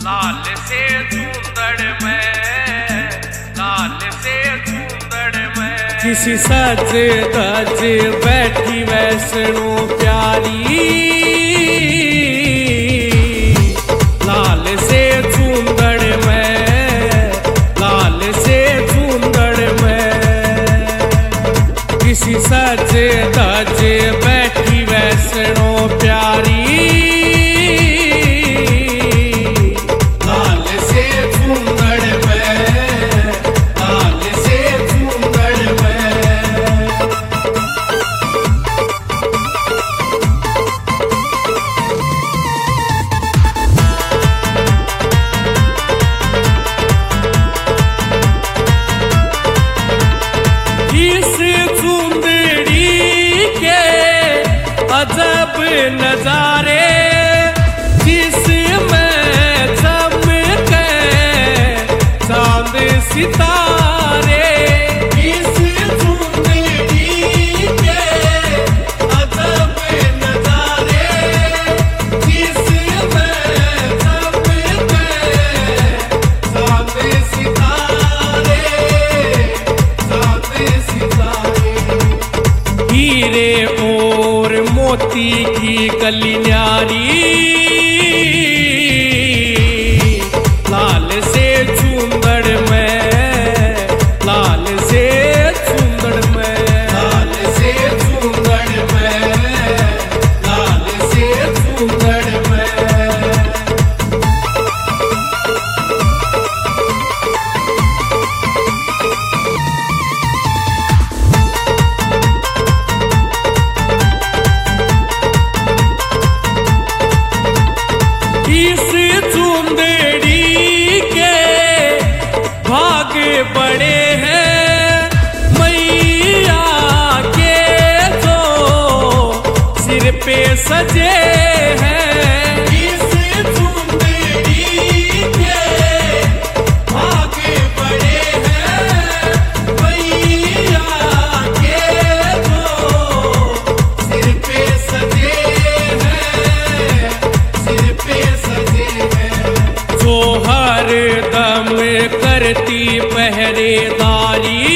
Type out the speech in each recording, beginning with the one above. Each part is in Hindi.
लाल से चूंदड़ में, लाल से चूंदड़ में किसी सज धज बैठी वैष्णो प्यारी, लाल से चूंदड़ में, लाल से चूंदड़ में किसी सज धज बैठी वैष्णो प्यारी, अजब नजारे जिसमें चमके चांद सितारे, इस चुंदड़ी के अजब नजारे जिसमें चमके चांद सितारे, चांद सितारे हीरे और मोती की कली न्यारी, लाल से चूंदड़ में, लाल से चूंदड़ में, लाल से चूंदड़ में, लाल से चूंदड़ में इस चूंदड़ी के भाग बड़े हैं मैया के जो सिर पे सजे हैं, इस चूंदड़ी के भाग बड़े हैं मैया के जो सिर पे सजे हैं, सिर पे जो हर दम करती पहरेदारी,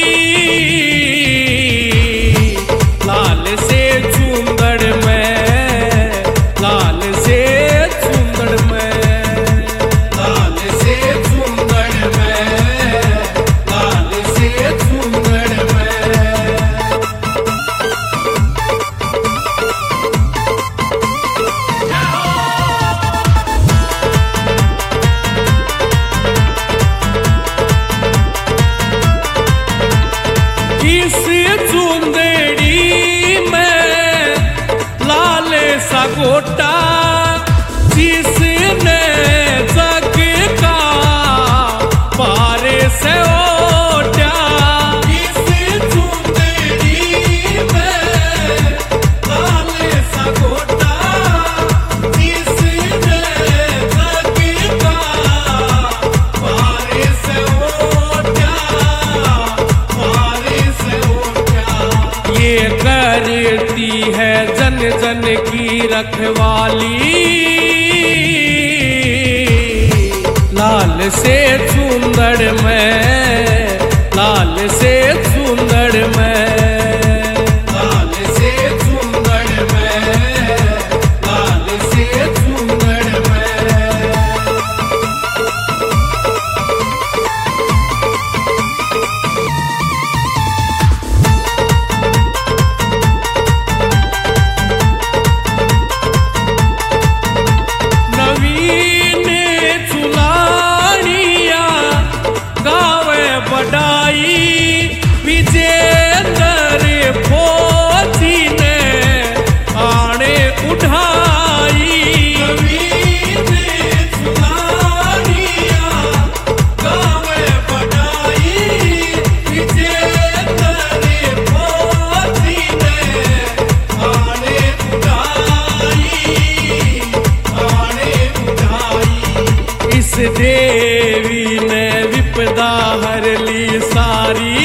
लाल से चूंदड़ में, लाल से चूंदड़ में, लाल से चूंदड़ में, लाल से चूंदड़ में इस चूंदड़ी में लाल सा गोटा जिसने जग का पार से ओटा, इस चूंदड़ी में लाल सा गोटा जिसने जग का पार से ओटा, ये करती है जन जन की रखवाली, लाल से चूंदड़ में, लाल से चूंदड़ में, लाल से चूंदड़ में, लाल से चूंदड़ में नवीन चुलानिया गावे बड़ाई, विजेंद्र फौजी ने आने उठाई, नवीन चुलानिया गावे बड़ाई, विजेंद्र फौजी ने आने उठाई, इस देवी ने विपदा हर ली सारी,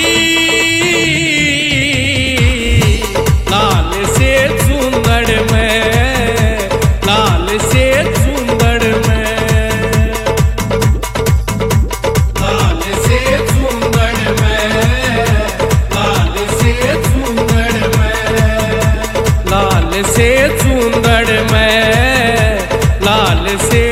लाल से चूंदड़ में, लाल से चूंदड़ में से चूंदड़ में, लाल से